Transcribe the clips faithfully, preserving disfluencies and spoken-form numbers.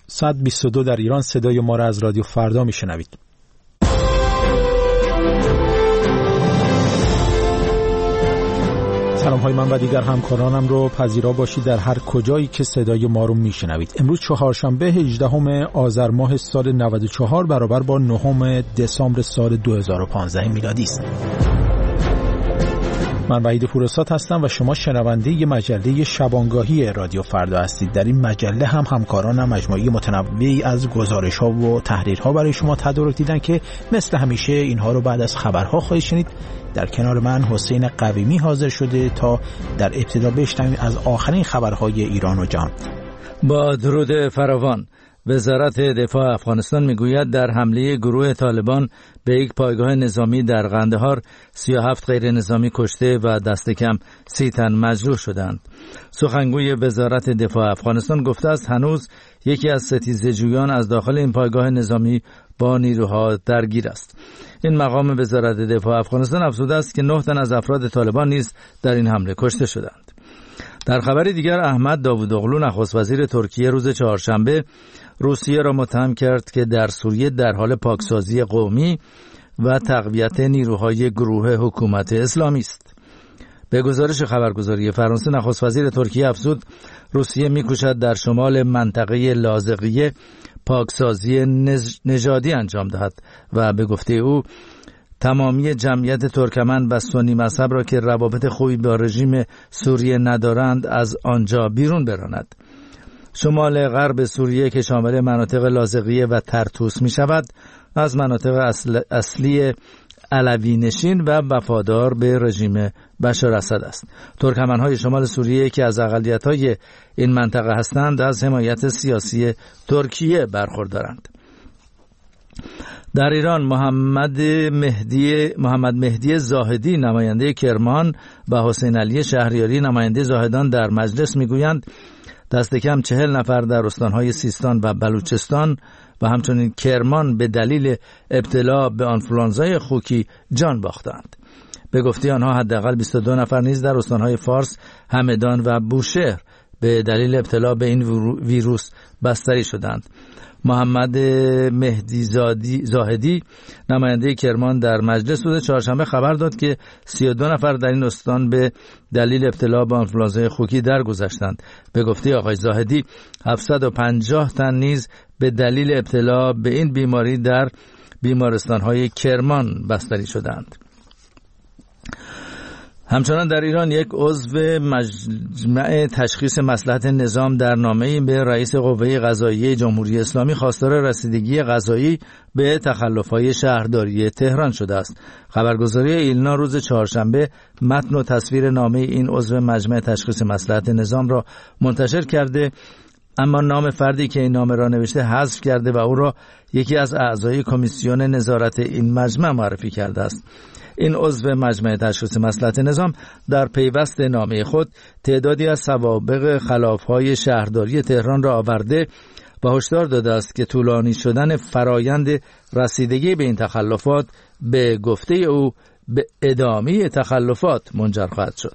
صد و بیست و دو در ایران صدای ما را از رادیو فردا میشنوید. سلام های من و دیگر همکارانم رو پذیرا باشید در هر کجایی که صدای ما رو میشنوید. امروز چهارشنبه هجدهم آذر ماه سال نود و چهار برابر با نهم دسامبر سال دو هزار و پانزده میلادی است. من وحید پورساد هستم و شما شنونده ی مجله شبانگاهی رادیو فردا هستید. در این مجله هم همکارانم مجموعه متنوعی از گزارش‌ها و تحریرها برای شما تدارک دیدن که مثل همیشه اینها رو بعد از خبرها خواهید شنید. در کنار من حسین قویمی حاضر شده تا در ابتدا بشنویم از آخرین خبرهای ایران و جهان. با درود فراوان. وزارت دفاع افغانستان میگوید در حمله گروه طالبان به یک پایگاه نظامی در قندهار سی و هفت غیر نظامی کشته و دست کم سی تن مجروح شدند. سخنگوی وزارت دفاع افغانستان گفته است هنوز یکی از ستیزجویان از داخل این پایگاه نظامی با نیروها درگیر است. این مقام وزارت دفاع افغانستان افزوده است که نه تن از افراد طالبان نیز در این حمله کشته شدند. در خبر دیگر احمد داوودوغلو نخست وزیر ترکیه روز چهارشنبه روسیه را متهم کرد که در سوریه در حال پاکسازی قومی و تقویت نیروهای گروه حکومت اسلامی است. به گزارش خبرگزاری فرانسه نخست وزیر ترکیه افزود روسیه می‌کوشد در شمال منطقه لاذقیه پاکسازی نژادی انجام دهد و به گفته او تمامی جمعیت ترکمن و سنی مذهب را که روابط خوبی با رژیم سوریه ندارند از آنجا بیرون براند. شمال غرب سوریه که شامل مناطق لاذقیه و طرطوس می شود از مناطق اصل اصلی علوی نشین و وفادار به رژیم بشار اسد است. ترکمن‌های شمال سوریه که از اقلیت‌های این منطقه هستند از حمایت سیاسی ترکیه برخوردارند. در ایران محمد مهدی محمد مهدی زاهدی نماینده کرمان و حسین علی شهریاری نماینده زاهدان در مجلس میگویند دست کم چهل نفر در استانهای سیستان و بلوچستان و همچنین کرمان به دلیل ابتلا به آنفولانزای خوکی جان باختند. به گفته آنها حداقل بیست و دو نفر نیز در استانهای فارس، همدان و بوشهر به دلیل ابتلا به این ویروس بستری شدند. محمد مهدی زاهدی نماینده کرمان در مجلس روز چهارشنبه خبر داد که سی و دو نفر در این استان به دلیل ابتلا به آنفولانزای خوکی درگذشتند. به گفته آقای زاهدی هفتصد و پنجاه تن نیز به دلیل ابتلا به این بیماری در بیمارستان‌های کرمان بستری شدند. همچنان در ایران یک عضو مجمع تشخیص مصلحت نظام در نامه‌ای به رئیس قوه قضاییه جمهوری اسلامی خواستار رسیدگی قضایی به تخلف‌های شهرداری تهران شده است. خبرگزاری ایلنا روز چهارشنبه متن و تصویر نامه این عضو مجمع تشخیص مصلحت نظام را منتشر کرده، اما نام فردی که این نامه را نوشته حذف کرده و او را یکی از اعضای کمیسیون نظارت این مجمع معرفی کرده است. این عضو مجمع تشخیص مصلحت نظام در پیوست نامه خود تعدادی از سوابق خلاف‌های شهرداری تهران را آورده و هشدار داده است که طولانی شدن فرایند رسیدگی به این تخلفات به گفته او به ادامه تخلفات منجر خواهد شد.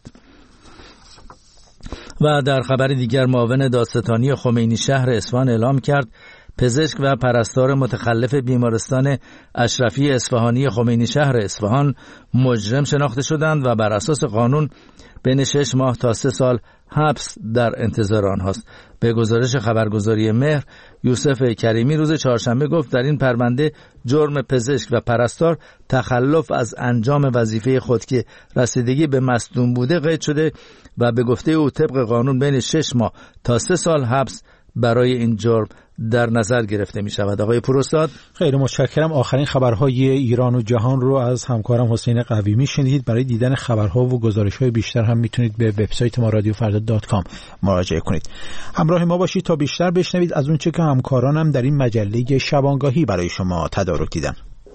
و در خبر دیگر معاون دادستانی خمینی شهر اصفهان اعلام کرد پزشک و پرستار متخلف بیمارستان اشرفی اصفهانی خمینی شهر اصفهان مجرم شناخته شدند و بر اساس قانون بین شش ماه تا سه سال حبس در انتظار آنهاست. به گزارش خبرگزاری مهر، یوسف کریمی روز چهارشنبه گفت در این پرونده جرم پزشک و پرستار تخلف از انجام وظیفه خود که رسیدگی به مصدوم بوده قید شده و به گفته او طبق قانون بین شش ماه تا سه سال حبس برای این جرم در نظر گرفته می شود. آقای پورستاد، خیلی متشکرم. آخرین خبرهای ایران و جهان رو از همکارم حسین قویمی شنیدید. برای دیدن خبرها و گزارش‌های بیشتر هم میتونید به وبسایت ما رادیو فردا دات کام مراجعه کنید. همراه ما باشید تا بیشتر بشنوید از اون چه که همکارانم در این مجله شبانگاهی برای شما تدارک دیدن.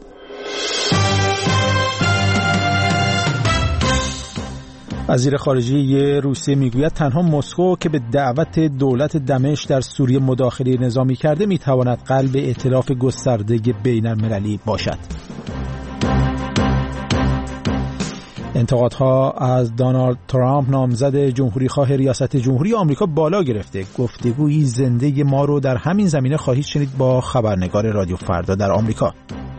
وزیر خارجه روسیه میگوید تنها مسکو که به دعوت دولت دمشق در سوریه مداخله نظامی کرده میتواند قلب ائتلاف گسترده بین المللی باشد. انتقادها از دونالد ترامپ نامزد جمهوریخواه ریاست جمهوری آمریکا بالا گرفته. گفتگویی زنده ما رو در همین زمینه خواهید شنید با خبرنگار رادیو فردا در آمریکا.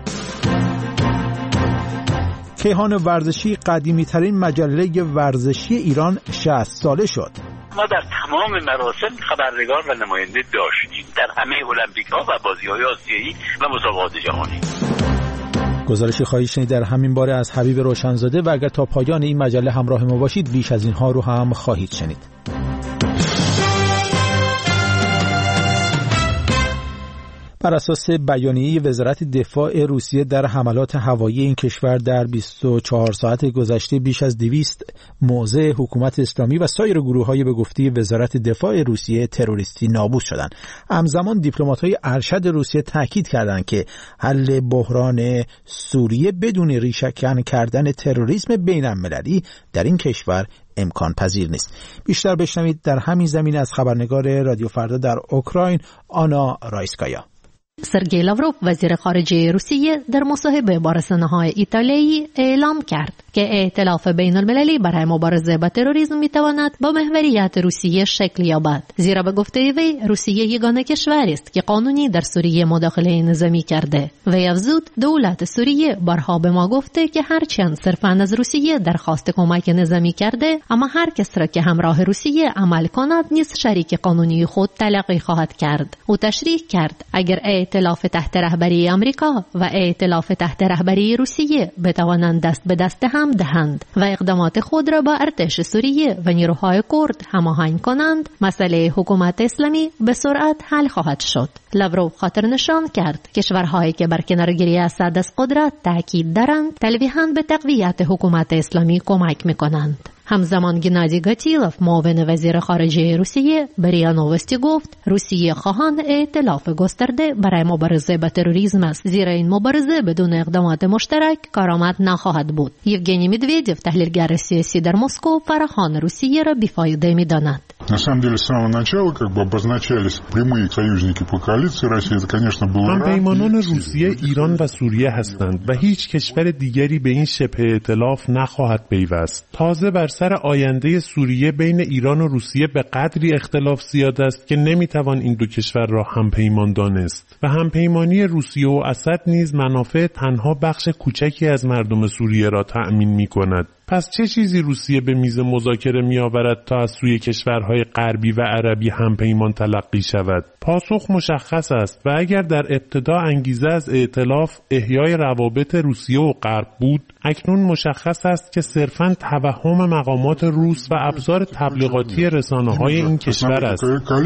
کیهان ورزشی قدیمی ترین مجله ورزشی ایران شصت ساله شد. ما در تمام مراسم خبرنگار و نماینده داشتیم، در همه المپیک‌ها و بازی‌های آسیایی و مسابقات جهانی. گزارشی خواهید شنید در همین باره از حبیب روشنزاده و اگر تا پایان این مجله همراه ما باشید بیش از اینها رو هم خواهید شنید. بر اساس بیانیه وزارت دفاع روسیه در حملات هوایی این کشور در بیست و چهار ساعت گذشته بیش از دویست موضع حکومت اسلامی و سایر گروه‌های به گفته وزارت دفاع روسیه تروریستی نابود شدند. همزمان دیپلمات‌های ارشد روسیه تاکید کردند که حل بحران سوریه بدون ریشه‌کن کردن تروریسم بین‌المللی در این کشور امکان پذیر نیست. بیشتر بشنوید در همین زمینه از خبرنگار رادیو فردا در اوکراین آنا رایسکایا. سرگئی لاوروف وزیر خارجه روسیه در مصاحبه با رسانه‌های ایتالیایی اعلام کرد که ائتلاف بین‌المللی برای مبارزه با تروریسم می‌تواند با محوریت روسیه شکل یابد، زیرا به گفته وی روسیه یگانه کشوری است که قانونی در سوریه مداخله نظامی کرده. وی افزود دولت سوریه بارها به ما گفته که هرچند صرفاً از روسیه درخواست کمک نظامی کرده، اما هر کس را که همراه روسیه عمل کند نیز شریک قانونی خود تلقی خواهد کرد. او تشریح کرد اگر ائتلاف تحت رهبری آمریکا و ائتلاف تحت رهبری روسیه بتوانند دست به دست هم دهند و اقدامات خود را با ارتش سوریه و نیروهای کرد هماهنگ کنند، مسئله حکومت اسلامی به سرعت حل خواهد شد. لاوروف خاطر نشان کرد کشورهایی که بر کنارگیری اسد از قدرت تاکید دارند تلویحاً به تقویت حکومت اسلامی کمک می‌کنند. همزمان گنادی گاتیلوف معاون وزیر خارجه روسیه به ریا نووستی گفت روسیه خواهان ائتلاف گسترده برای مبارزه با تروریسم است، زیرا این مبارزه بدون اقدامات مشترک کارآمد نخواهد بود. یوگنی مدویدیف تحلیلگر سیاسی در مسکو فراخوان روسیه را بیفایده می‌داند. На самом деле с самого начала как бы обозначались прямые союзники по коалиции России. Это, конечно, было همپیمانان روسیه ایران و سوریه هستند و هیچ کشور دیگری به این شبه ائتلاف نخواهد پیوست. تازه بر سر آینده سوریه بین ایران و روسیه به قدری اختلاف زیاد است که نمیتوان این دو کشور را همپیمان دانست و همپیمانی روسیه و اسد نیز منافع تنها بخش کوچکی از مردم سوریه را تأمین می‌کند. پس چه چیزی روسیه به میز مذاکره می آورد تا از سوی کشورهای غربی و عربی همپیمان تلقی شود؟ پاسخ مشخص است و اگر در ابتدا انگیزه از ائتلاف احیای روابط روسیه و غرب بود، اکنون مشخص است که صرفاً توهم مقامات روس و ابزار تبلیغاتی رسانه‌های این کشور است.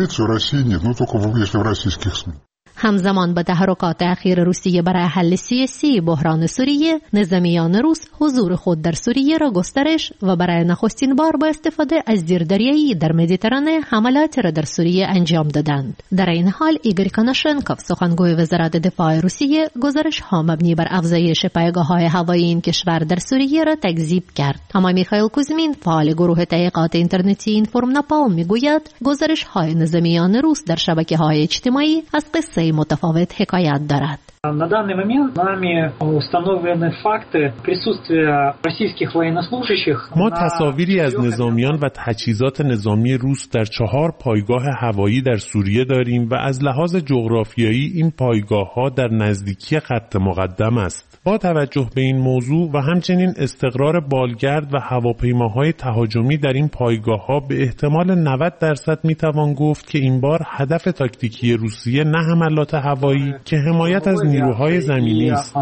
همزمان با تحرکات اخیر روسیه برای حل سیاسی بحران سوریه، نظامیان روس حضور خود در سوریه را گسترش و برای نخستین بار با استفاده از زیردریایی در مدیترانه حملاتی را در سوریه انجام دادند. در این حال ایگور کاناشنکوف سخنگوی وزارت دفاع روسیه گزارش ها مبنی بر افزایش پایگاه‌های هوایی این کشور در سوریه را تکذیب کرد. اما میخائیل کوزمین فعال گروه تحقیقات اینترنتی اینفورم ناپالم میگوید گزارش های نظامیان روس در شبکه‌های اجتماعی از قصه متفاوت حکایت دارد. На данный момент нами установлены факты присутствия российских военнослужащих. ما تصاویری از نظامیان و تجهیزات نظامی روس در چهار پایگاه هوایی در سوریه داریم و از لحاظ جغرافیایی این پایگاه‌ها در نزدیکی خط مقدم است. با توجه به این موضوع و همچنین استقرار بالگرد و هواپیماهای تهاجمی در این پایگاه‌ها به احتمال نود درصد میتوان گفت که این بار هدف تاکتیکی روسیه نه حملات هوایی که حمایت از نیروهای زمینی است.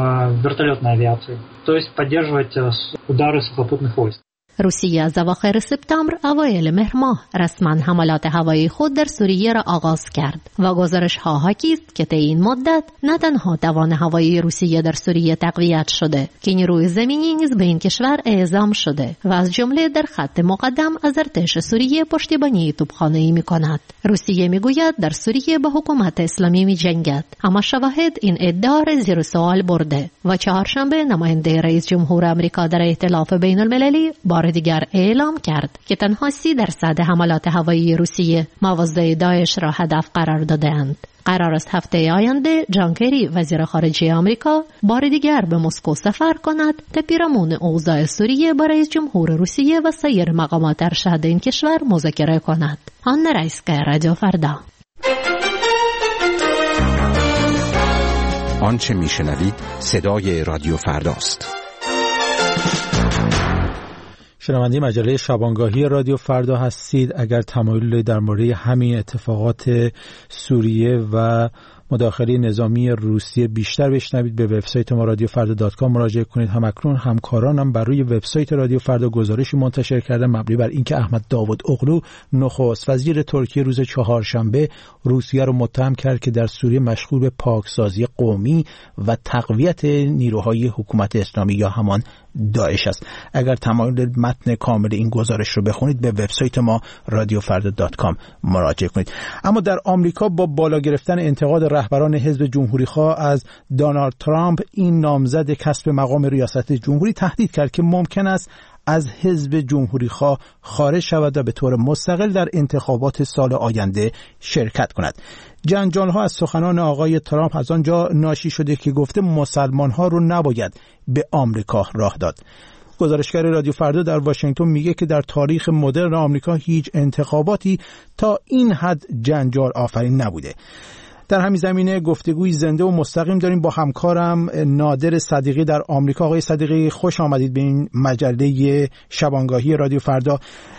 روسیه از اواخر سپتامبر اوایل مهر ماه رسما حملات هوایی خود در سوریه را آغاز کرد و گزارش ها حاکی است که طی این مدت نه تنها توان هوایی روسیه در سوریه تقویت شده که نیروی زمینی نیز به این کشور اعزام شده و از جمله در خط مقدم از ارتش سوریه پشتیبانی توپخانه‌ای می‌کند. روسیه میگوید در سوریه با حکومت اسلامی می‌جنگد، اما شواهد این ادعا را زیر سوال برده و چهارشنبه نماینده رئیس جمهور آمریکا در ائتلاف بین‌المللی بار دیگر اعلام کرد که تنها سی درصد حملات هوایی روسیه مواضع داعش را هدف قرار داده‌اند. قرار است هفته آینده جان کری وزیر خارجه آمریکا بار دیگر به مسکو سفر کند تا پیرامون اوضاع سوریه با رئیس جمهور روسیه و سایر مقامات ارشد این کشور مذاکره کند. آن رئیس رادیو فردا. آنچه میشنوید صدای رادیو فرداست. شنونده مجله شبانگاهی رادیو فردا هستید. اگر تمایل در مورد همین اتفاقات سوریه و مداخله نظامی روسیه بیشتر بشنوید، به وبسایت ما رادیو فردا دات کام مراجعه کنید. همکنون همکارانم بر روی وبسایت رادیو فردا گزارشی منتشر کردن مبنی بر اینکه احمد داوود اوغلو نخست وزیر ترکیه روز چهارشنبه روسیه را متهم کرد که در سوریه مشغول به پاکسازی قومی و تقویت نیروهای حکومت اسلامی یا همان داعش است. اگر تمایل متن کامل این گزارش رو بخونید به وبسایت ما رادیو فردا دات کام مراجعه کنید. اما در آمریکا با بالا گرفتن انتقاد رهبران حزب جمهوری‌خواه از دونالد ترامپ، این نامزد کسب مقام ریاست جمهوری تهدید کرد که ممکن است از حزب جمهوری‌خواه خارج شود و به طور مستقل در انتخابات سال آینده شرکت کند. جنجال‌ها از سخنان آقای ترامپ از آنجا ناشی شده که گفته مسلمان‌ها رو نباید به آمریکا راه داد. گزارشگر رادیو فردا در واشنگتن میگه که در تاریخ مدرن آمریکا هیچ انتخاباتی تا این حد جنجال آفرین نبوده. در همین زمینه گفتگوی زنده و مستقیم داریم با همکارم نادر صدیقی در آمریکا. آقای صدیقی خوش آمدید به این مجله شبانگاهی رادیو فردا.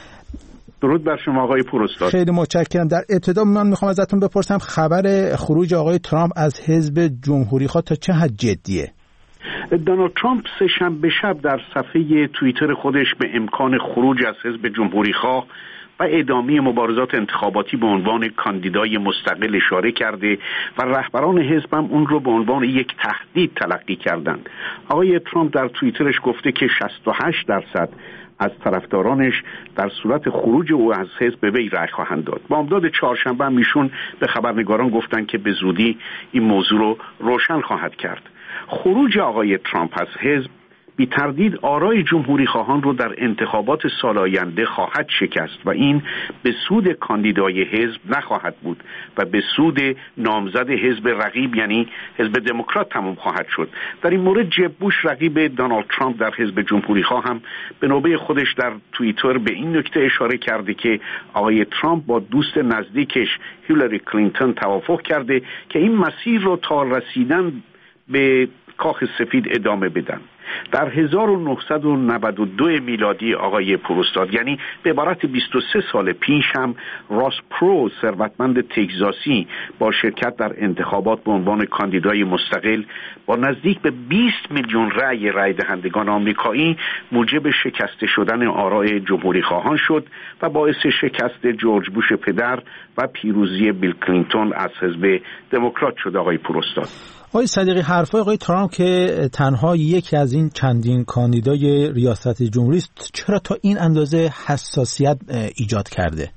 درود بر شما آقای پوراستاد. خیلی متشکرم. در ابتدا من میخوام ازتون بپرسم خبر خروج آقای ترامپ از حزب جمهوری‌خواه تا چه حد جدیه؟ دونالد ترامپ سه شنبه شب در صفحه توییتر خودش به امکان خروج از حزب جمهوری‌خواه و ادامه مبارزات انتخاباتی به عنوان کاندیدای مستقل اشاره کرده و رهبران حزب هم اون رو به عنوان یک تهدید تلقی کردند. آقای ترامپ در توییترش گفته که شصت و هشت درصد از طرفدارانش در صورت خروج او از حزب به وی رأی خواهند داد. بامداد چهارشنبه هم ایشون به خبرنگاران گفتند که به زودی این موضوع رو روشن خواهد کرد. خروج آقای ترامپ از حزب بی تردید آرای جمهوری خواهان رو در انتخابات سال آینده خواهد شکست و این به سود کاندیدای حزب نخواهد بود و به سود نامزد حزب رقیب یعنی حزب دموکرات تمام خواهد شد. در این مورد جب بوش رقیب دونالد ترامپ در حزب جمهوری خواه هم به نوبه خودش در توییتر به این نکته اشاره کرده که آقای ترامپ با دوست نزدیکش هیلاری کلینتون توافق کرده که این مسیر رو تا رسیدن به کاخ سفید ادامه بدن. در هزار و نهصد و نود و دو میلادی آقای پروستاد، یعنی به عبارت بیست و سه سال پیش، هم راس پرو ثروتمند تگزاسی با شرکت در انتخابات به عنوان کاندیدای مستقل با نزدیک به بیست میلیون رأی رأی دهندگان آمریکایی موجب شکسته شدن آراء جمهوری خواهان شد و باعث شکست جورج بوش پدر و پیروزی بیل کلینتون از حزب دموکرات شد. آقای پروستاد، آقای صدیقی، حرفای آقای ترامپ که تنها یکی از این چندین کاندیدای ریاست جمهوری است چرا تا این اندازه حساسیت ایجاد کرده؟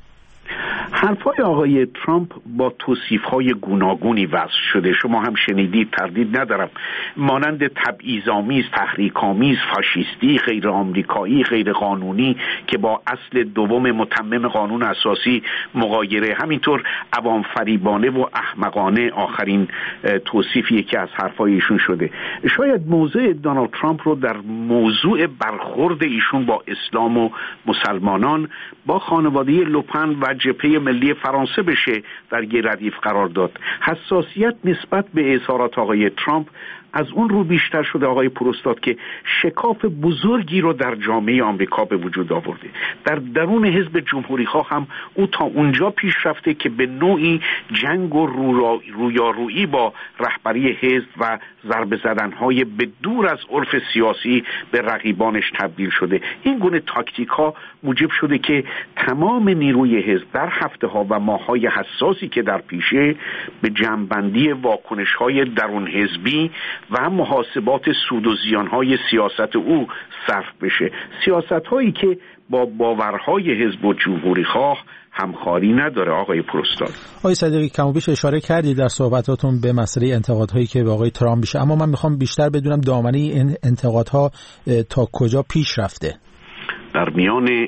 حرفای آقای ترامپ با توصیف‌های گوناگونی وصف شده. شما هم شنیدید، تردید ندارم، مانند تبعیض‌آمیز، تحریک‌آمیز، فاشیستی، غیر آمریکایی، غیر قانونی که با اصل دوم متمم قانون اساسی مغایره، همینطور عوام فریبانه و احمقانه آخرین توصیفی که از حرفای ایشون شده. شاید موضع دونالد ترامپ رو در موضوع برخورد ایشون با اسلام و مسلمانان با خانواده لوپن و جبهه ملی فرانسه بشه در یه ردیف قرار داد. حساسیت نسبت به اظهارات آقای ترامپ از اون رو بیشتر شده آقای پروستاد که شکاف بزرگی رو در جامعه آمریکا به وجود آورده. در درون حزب جمهوری خواه هم او تا اونجا پیش رفته که به نوعی جنگ و رویارویی با رهبری حزب و ضربه زدنهای به دور از عرف سیاسی به رقیبانش تبدیل شده. این گونه تاکتیک ها موجب شده که تمام نیروی حزب در هفته ها و ماه های حساسی که در پیشه به جمع‌بندی واکنش های درون حزبی و محاسبات سود و زیانهای سیاست او صرف بشه، سیاست هایی که با باورهای حزب و جمهوری خواه همخوانی نداره. آقای پروستاد، آقای صدیقی، کم و بیش اشاره کردید در صحبتاتون به مسئله انتقادهایی که به آقای ترامپ میشه، اما من میخوام بیشتر بدونم دامنه این انتقادها تا کجا پیش رفته؟ در میان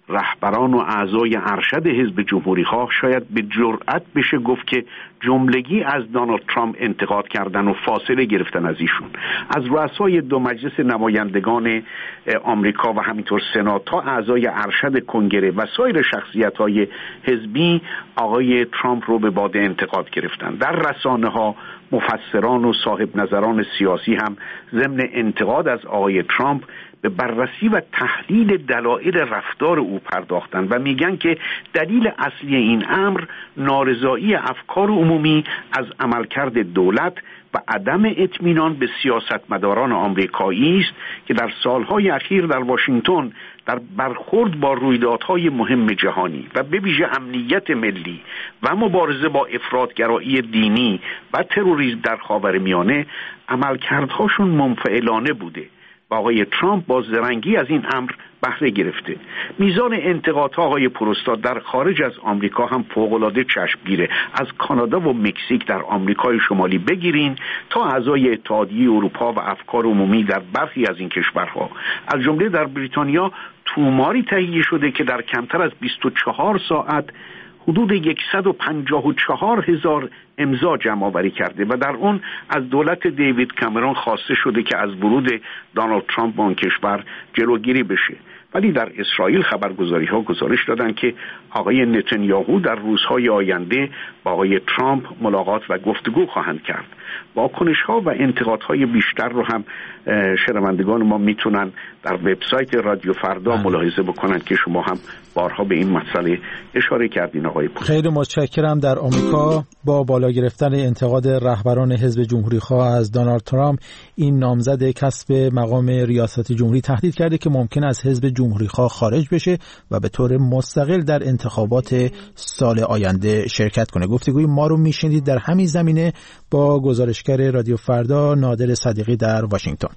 رهبران و اعضای ارشد حزب جمهوری‌خواه شاید به جرأت بشه گفت که جملگی از دونالد ترامپ انتقاد کردن و فاصله گرفتن از ایشون. از رؤسای دو مجلس نمایندگان آمریکا و همینطور سنا تا اعضای ارشد کنگره و سایر شخصیت‌های حزبی آقای ترامپ رو به باد انتقاد گرفتن. در رسانه‌ها مفسران و صاحب نظران سیاسی هم ضمن انتقاد از آقای ترامپ به بررسی و تحلیل دلایل رفتار او پرداختن و میگن که دلیل اصلی این امر نارضایی افکار عمومی از عملکرد دولت و عدم اطمینان به سیاستمداران آمریکایی است که در سالهای اخیر در واشنگتن در برخورد با رویدادهای مهم جهانی و به ویژه امنیت ملی و مبارزه با افراطگرایی دینی و تروریسم در خاورمیانه عملکردهاشون منفعلانه بوده. آقای ترامپ با زرنگی از این امر بهره گرفته. میزان انتقادها آقای پروستاد در خارج از آمریکا هم فوق‌العاده چشمگیره. از کانادا و مکزیک در آمریکای شمالی بگیرین تا اعضای اتحادیه اروپا و افکار عمومی در برخی از این کشورها، از جمله در بریتانیا توماری تهیه شده که در کمتر از بیست و چهار ساعت حدود صد و پنجاه و چهار هزار امضا جمع آوری کرده و در اون از دولت دیوید کامرون خواسته شده که از ورود دونالد ترامپ به آن کشور جلوگیری بشه. ولی در اسرائیل خبرگزاری‌ها گزارش دادند که آقای نتانیاهو در روزهای آینده با آقای ترامپ ملاقات و گفتگو خواهند کرد. واکنش‌ها و انتقادهای بیشتر رو هم شنوندگان ما میتونن در وبسایت رادیو فردا ملاحظه بکنن که شما هم بارها به این مسئله اشاره کردین آقای پور. خیلی متشکرم. در آمریکا با بالا گرفتن انتقاد رهبران حزب جمهوری‌خواه از دونالد ترامپ، این نامزد کسب مقام ریاست جمهوری تهدید کرده که ممکن است حزب جمهوری‌خواه خارج بشه و به طور مستقل در انتخابات سال آینده شرکت کنه. گفتگوی ما رو میشنید در همین زمینه با گزارشگر رادیو فردا نادر صدیقی در واشنگتن.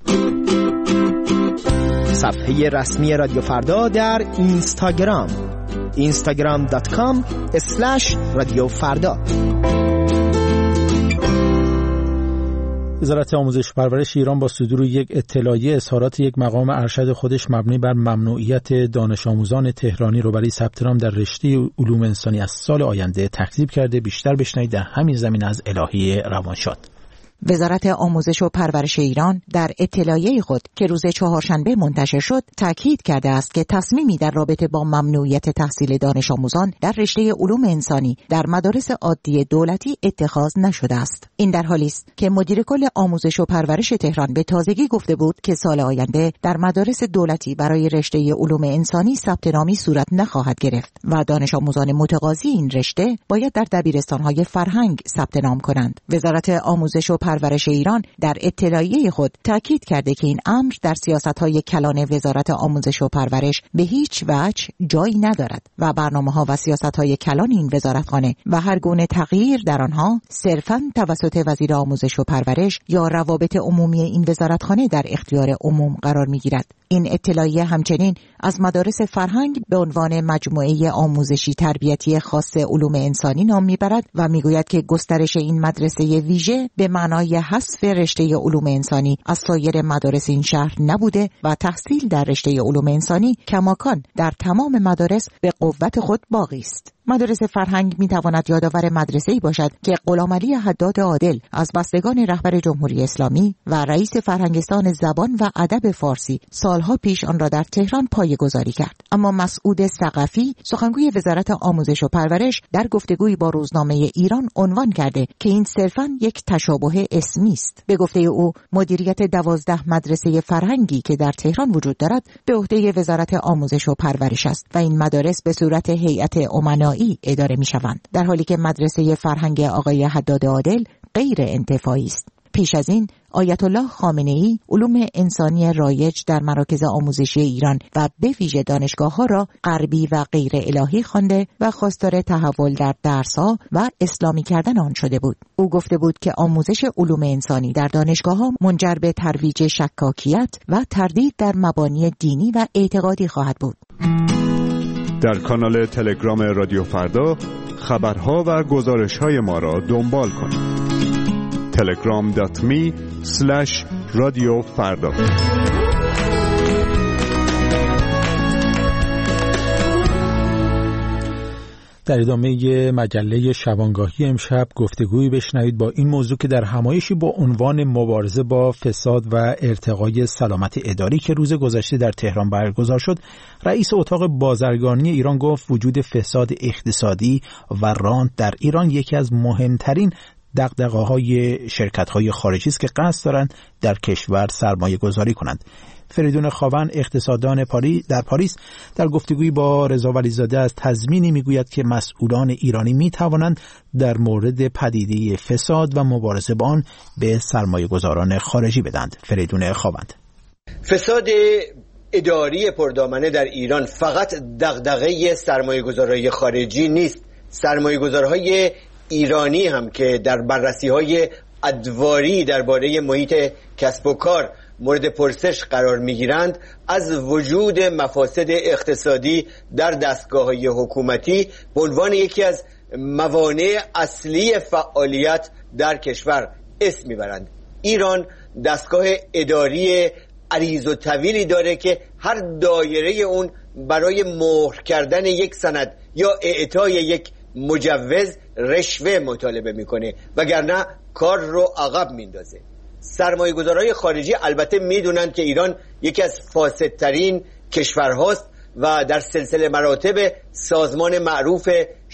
صفحه رسمی رادیو فردا در اینستاگرام اینستاگرام دات کام اسلش رادیو فردا. وزارت آموزش و پرورش ایران با صدور یک اطلاعیه اظهارات یک مقام ارشد خودش مبنی بر ممنوعیت دانش آموزان تهرانی رو برای ثبت نام در رشته علوم انسانی از سال آینده تکذیب کرده. بیشتر بشنوید در همین زمین از الهی روانشاد. وزارت آموزش و پرورش ایران در اطلاعیه خود که روز چهارشنبه منتشر شد تاکید کرده است که تصمیمی در رابطه با ممنوعیت تحصیل دانش آموزان در رشته علوم انسانی در مدارس عادی دولتی اتخاذ نشده است. این در حالی است که مدیر کل آموزش و پرورش تهران به تازگی گفته بود که سال آینده در مدارس دولتی برای رشته علوم انسانی ثبت نامی صورت نخواهد گرفت و دانش آموزان متقاضی این رشته باید در دبیرستان‌های فرهنگ ثبت نام کنند. وزارت آموزش و پرورش ایران در اطلاعیه خود تاکید کرده که این امر در سیاست‌های کلان وزارت آموزش و پرورش به هیچ وجه جایی ندارد و برنامه‌ها و سیاست‌های کلان این وزارتخانه و هر گونه تغییر در آنها صرفاً توسط وزیر آموزش و پرورش یا روابط عمومی این وزارتخانه در اختیار عموم قرار می‌گیرد. این اطلاعیه همچنین از مدارس فرهنگ به عنوان مجموعه آموزشی تربیتی خاص علوم انسانی نام میبرد و میگوید که گسترش این مدرسه ویژه به معنای حذف رشته علوم انسانی از سایر مدارس این شهر نبوده و تحصیل در رشته علوم انسانی کماکان در تمام مدارس به قوت خود باقی است. مدارس فرهنگ می تواند یادآور مدرسه‌ای باشد که غلامعلی حداد عادل از بستگان رهبر جمهوری اسلامی و رئیس فرهنگستان زبان و ادب فارسی سالها پیش آن را در تهران پایه‌گذاری کرد. اما مسعود ثقفی سخنگوی وزارت آموزش و پرورش در گفتگویی با روزنامه ایران عنوان کرده که این صرفاً یک تشابه اسمی است. به گفته او مدیریت دوازده مدرسه فرهنگی که در تهران وجود دارد به عهده وزارت آموزش و پرورش است و این مدارس به صورت هیئت امنا اداره می شوند، در حالی که مدرسه فرهنگ آقای حداد عادل غیر انتفاعی است. پیش از این آیت الله خامنه‌ای علوم انسانی رایج در مراکز آموزشی ایران و به ویژه دانشگاه‌ها را غربی و غیر الهی خوانده و خواستار تحول در درس‌ها و اسلامی کردن آن شده بود. او گفته بود که آموزش علوم انسانی در دانشگاه‌ها منجر به ترویج شکاکیت و تردید در مبانی دینی و اعتقادی خواهد بود. در کانال تلگرام رادیو فردا خبرها و گزارش‌های ما را دنبال کنید. تلگرام دات می اسلش رادیو فردا. در ادامه مجله شبانگاهی امشب گفتگویی بشنوید با این موضوع که در همایشی با عنوان مبارزه با فساد و ارتقای سلامت اداری که روز گذشته در تهران برگزار شد، رئیس اتاق بازرگانی ایران گفت وجود فساد اقتصادی و رانت در ایران یکی از مهمترین دغدغه‌های شرکت‌های خارجی است که قصد دارند در کشور سرمایه گذاری کنند. فریدون خاون اقتصاددان پاریس در پاریس در گفتگویی با رضا ولیزاده از تضمینی میگوید که مسئولان ایرانی میتوانند در مورد پدیده فساد و مبارزه با آن به سرمایه گذاران خارجی بدند. فریدون خاون: فساد اداری پردامنه در ایران فقط دغدغه سرمایه گذارهای خارجی نیست. سرمایه گذارهای ایرانی هم که در بررسی های ادواری درباره محیط کسب و کار مورد پرسش قرار میگیرند، از وجود مفاسد اقتصادی در دستگاه‌های حکومتی به عنوان یکی از موانع اصلی فعالیت در کشور اسم میبرند. ایران دستگاه اداری عریض و طویلی داره که هر دایره اون برای مهر کردن یک سند یا اعطای یک مجوز رشوه مطالبه میکنه، وگرنه کار رو عقب میندازه. سرمایه گذارهای خارجی البته میدونند که ایران یکی از فاسدترین کشورهاست و در سلسله مراتب سازمان معروف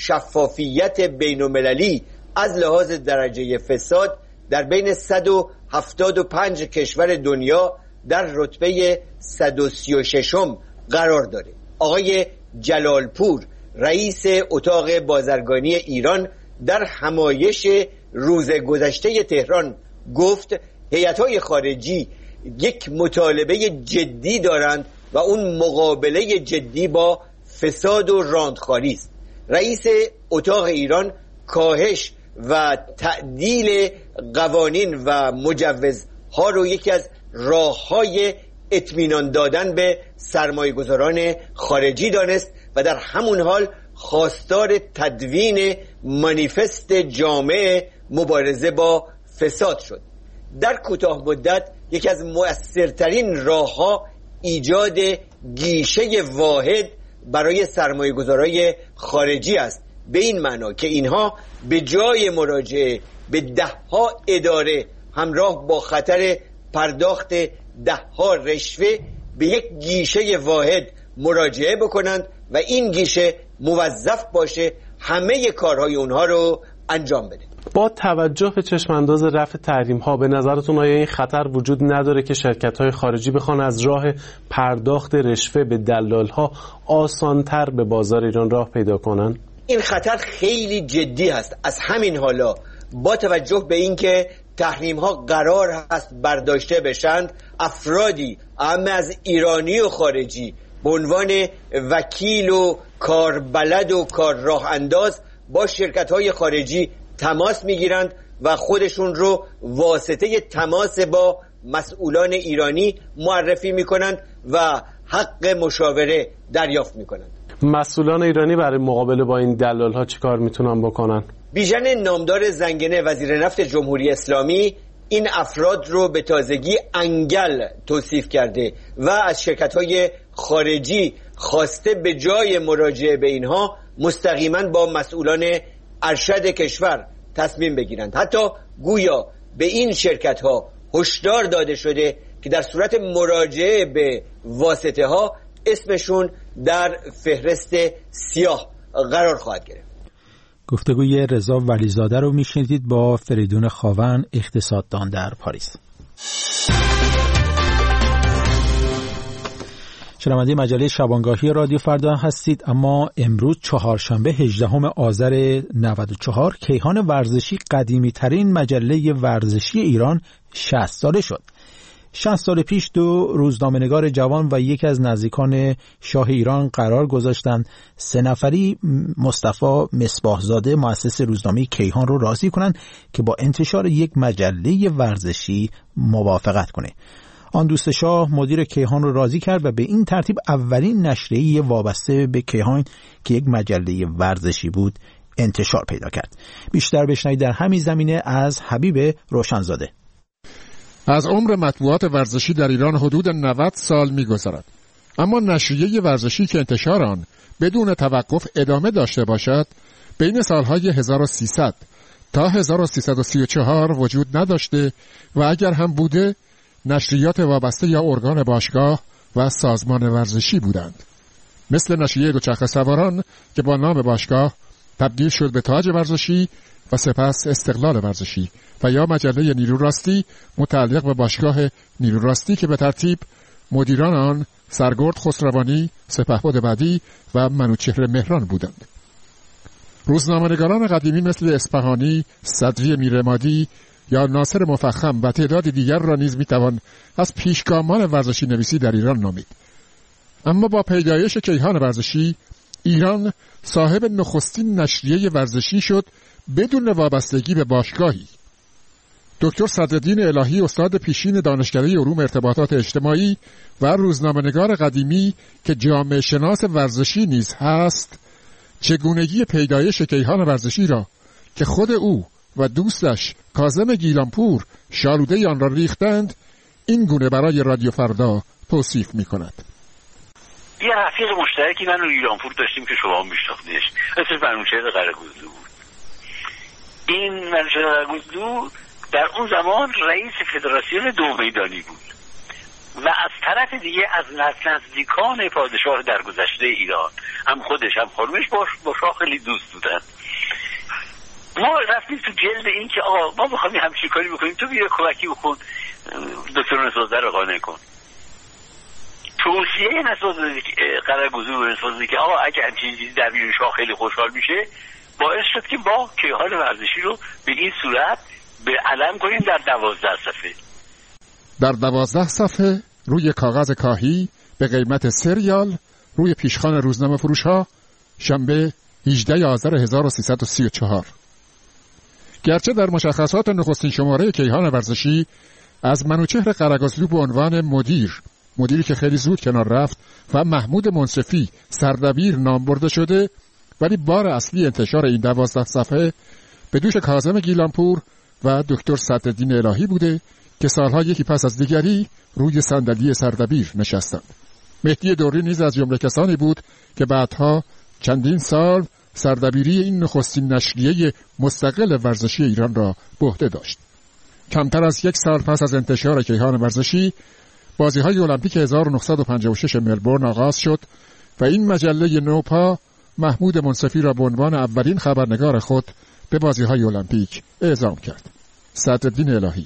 شفافیت بین المللی از لحاظ درجه فساد در بین صد و هفتاد و پنج کشور دنیا در رتبه صد و سی و ششم قرار داره. آقای جلالپور رئیس اتاق بازرگانی ایران در همایش روز گذشته تهران گفت هیئت‌های خارجی یک مطالبه جدی دارند و اون مقابله جدی با فساد و راندخواری است. رئیس اتاق ایران کاهش و تعدیل قوانین و مجوزها رو یکی از راه‌های اطمینان دادن به سرمایه‌گذاران خارجی دانست و در همون حال خواستار تدوین مانیفست جامع مبارزه با فساد شد. در کوتاه مدت یکی از مؤثرترین راه‌ها ایجاد گیشه واحد برای سرمایه‌گذارای خارجی است، به این معنا که اینها به جای مراجعه به ده‌ها اداره همراه با خطر پرداخت ده‌ها رشوه به یک گیشه واحد مراجعه بکنند و این گیشه موظف باشه همه کارهای اونها رو انجام بده. با توجه به چشمانداز رفع تحریم‌ها به نظرتون آیا این خطر وجود نداره که شرکت‌های خارجی بخوان از راه پرداخت رشوه به دلال‌ها آسان‌تر به بازار ایران راه پیدا کنن؟ این خطر خیلی جدی هست. از همین حالا با توجه به اینکه تحریم‌ها قرار هست برداشته بشند، افرادی اما از ایرانی و خارجی به عنوان وکیل و کاربلد و کار راه انداز با شرکت‌های خارجی تماس میگیرند و خودشون رو واسطه تماس با مسئولان ایرانی معرفی میکنند و حق مشاوره دریافت میکنند. مسئولان ایرانی برای مقابله با این دلال‌ها چیکار میتونن بکنن؟ بیژن نامدار زنگنه وزیر نفت جمهوری اسلامی این افراد رو به تازگی انگل توصیف کرده و از شرکت‌های خارجی خواسته به جای مراجعه به اینها مستقیما با مسئولان ارشد کشور تصمیم بگیرند. حتی گویا به این شرکت‌ها هشدار داده شده که در صورت مراجعه به واسطه ها اسمشون در فهرست سیاه قرار خواهد گرفت. گفتگوی رضا ولیزاده رو میشنیدید با فریدون خاون اقتصاددان در پاریس. شنونده مجله شبانگاهی رادیو فردا هستید، اما امروز چهارشنبه هجدهم آذر نود و چهار کیهان ورزشی قدیمی ترین مجله ورزشی ایران شصت ساله شد. شصت سال پیش دو روزنامه‌نگار جوان و یکی از نزدیکان شاه ایران قرار گذاشتند سه نفری مصطفی مصباحزاده مؤسس روزنامه کیهان رو راضی کنند که با انتشار یک مجله ورزشی موافقت کنه. آن دوست شاه مدیر کیهان رو راضی کرد و به این ترتیب اولین نشریه وابسته به کیهان که یک مجله ورزشی بود انتشار پیدا کرد. بیشتر بشنوید در همین زمینه از حبیب روشنزاده. از عمر مطبوعات ورزشی در ایران حدود نود سال می‌گذرد. اما نشریه ورزشی که انتشار آن بدون توقف ادامه داشته باشد بین سالهای هزار و سیصد تا هزار و سیصد و سی و چهار وجود نداشته و اگر هم بوده نشریات وابسته یا ارگان باشگاه و سازمان ورزشی بودند، مثل نشریه دوچرخه سواران که با نام باشگاه تبدیل شد به تاج ورزشی و سپس استقلال ورزشی، و یا مجله نیرو راستی متعلق به باشگاه نیرو راستی که به ترتیب مدیران آن سرگرد خسروانی، سپهبد بعدی و منوچهر مهران بودند. روزنامه‌نگاران قدیمی مثل اصفهانی، صدری میرمادی یا ناصر مفخم و تعداد دیگر را نیز میتوان از پیشگامان ورزشی نویسی در ایران نامید. اما با پیدایش کیهان ورزشی، ایران صاحب نخستین نشریه ورزشی شد بدون وابستگی به باشگاهی. دکتر صدرالدین الهی، استاد پیشین دانشکده علوم ارتباطات اجتماعی و روزنامه‌نگار قدیمی که جامعه شناس ورزشی نیز هست، چگونگی پیدایش کیهان ورزشی را که خود او و دوستش کاظم گیلانپور شالوده آن را ریختند، این گونه برای رادیو فردا توصیف می‌کند. یه رفیق مشترکی من و گیلانپور داشتیم که شما میشناختینش، اسمش منوچهر قره‌گوزلو بود. این منوچهر قره‌گوزلو در اون زمان رئیس فدراسیون دو میدانی بود و از طرف دیگه از نزدیکان پادشاه در گذشته ایران، هم خودش هم خانمش با شاه خیلی دوست بودن. ما رفتیم تو جلد این که آقا ما میخوایم همچین کاری بکنیم، تو بیا کمکی بکن دکتر نسازده رو قانع کن. توصیه نسازده قره‌گوزلو نسازده که آقا اگه همچین چیزی در بیرون شاه خیلی خوشحال میشه، باعث شد که با کیهان ورزشی رو به این صورت به علم کنیم در دوازده صفحه. در دوازده صفحه روی کاغذ کاهی به قیمت سه ریال روی پیشخوان روزنامه فروش ها، شنبه هجدهم آذر هزار و سیصد و سی و چهار. گرچه در مشخصات نخستین شماره کیهان ورزشی از منوچهر قره‌گوزلو به عنوان مدیر، مدیری که خیلی زود کنار رفت، و محمود منصفی سردبیر نام برده شده، ولی بار اصلی انتشار این دوازده صفحه به دوش کاظم گیلانپور و دکتر صدرالدین الهی بوده که سالها یکی پس از دیگری روی صندلی سردبیر نشستند. مهدی دوری نیز از جمله کسانی بود که بعدها چندین سال سردبیری این نخستین نشریه مستقل ورزشی ایران را به عهده داشت. کمتر از یک سال پس از انتشار کیهان ورزشی، بازی‌های المپیک هزار و نهصد و پنجاه و شش ملبورن آغاز شد و این مجله نوپا محمود منصفی را به عنوان اولین خبرنگار خود به بازی‌های المپیک اعزام کرد. صدرالدین الهی: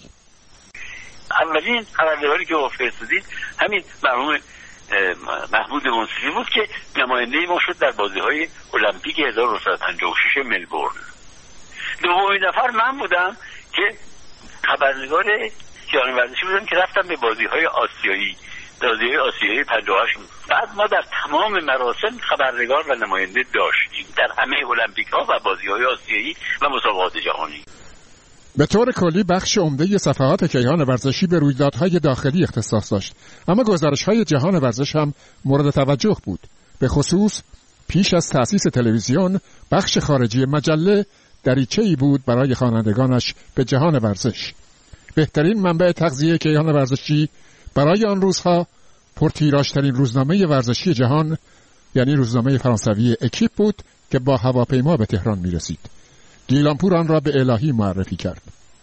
اولین خبرنگاری که فرستادید همین مرحوم محمود منصفی بود که نماینده ما شد در بازی‌های المپیک هزار و نهصد و پنجاه و شش ملبورن. دومین نفر من بودم که خبرنگار کیهان ورزشی بودم که رفتم به بازی‌های آسیایی، بازی‌های آسیایی پنجاه و هشت. بعد ما در تمام مراسم خبرنگار و نماینده داشتیم در همه المپیک‌ها و بازی‌های آسیایی و مسابقات جهانی. به طور کلی بخش عمده صفحات کیهان ورزشی به رویدادهای داخلی اختصاص داشت، اما گزارش‌های جهان ورزش هم مورد توجه بود. به خصوص پیش از تأسیس تلویزیون، بخش خارجی مجله دریچه‌ای بود برای خوانندگانش به جهان ورزش. بهترین منبع تغذیه کیهان ورزشی برای آن روزها پرتیراژترین روزنامه ورزشی جهان، یعنی روزنامه فرانسوی اکیپ بود که با هواپیما به تهران می‌رسید. گیلانپور آن را به الهی معرفی کرد.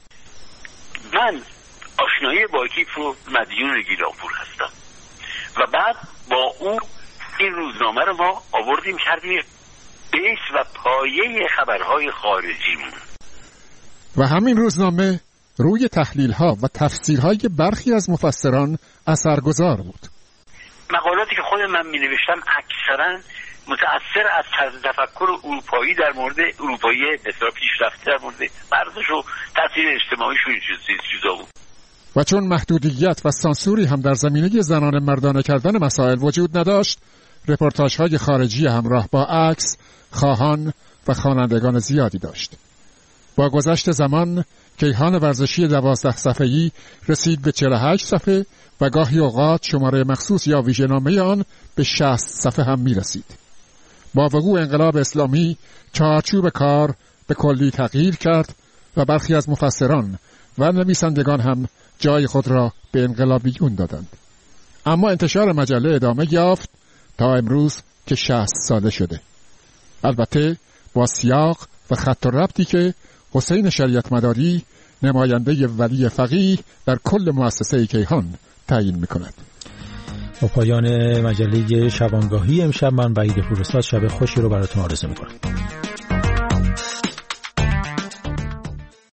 من آشنایی با اکیپ رو مدیون گیلانپور هستم و بعد با او این روزنامه رو ما آوردیم کردیم بیس و پایه خبرهای خارجیمون. و همین روزنامه روی تحلیل‌ها و تفسیرهای برخی از مفسران اثرگذار بود. مقالاتی که خود من می‌نوشتم اکثراً متأثر از طرز تفکر اروپایی در مورد اروپایی بسیار پیشرفته در مورد ورزش و تاثیر اجتماعیش و این چیزا بود. و چون محدودیت و سانسوری هم در زمینه زنانه مردانه کردن مسائل وجود نداشت، رپورتاژهای خارجی همراه با عکس، خواهان و خوانندگان زیادی داشت. با گذشت زمان کیهان ورزشی دوازده صفحه‌ای رسید به چهل و هشت صفحه و گاهی اوقات شماره مخصوص یا ویژه‌نامه آن به شصت صفحه هم می رسید. با وقوع انقلاب اسلامی چارچوب کار به کلی تغییر کرد و برخی از مفسران و نویسندگان هم جای خود را به انقلابیون دادند. اما انتشار مجله ادامه یافت تا امروز که شصت ساله شده. البته با سیاق و خط و ربطی که حسین شریعت مداری نماینده ولی فقیه در کل مؤسسه کیهان تعیین می‌کند. با پایان مجله شبانگاهی امشب من وحید پورساد شب خوشی رو براتون آرزو می‌کنم.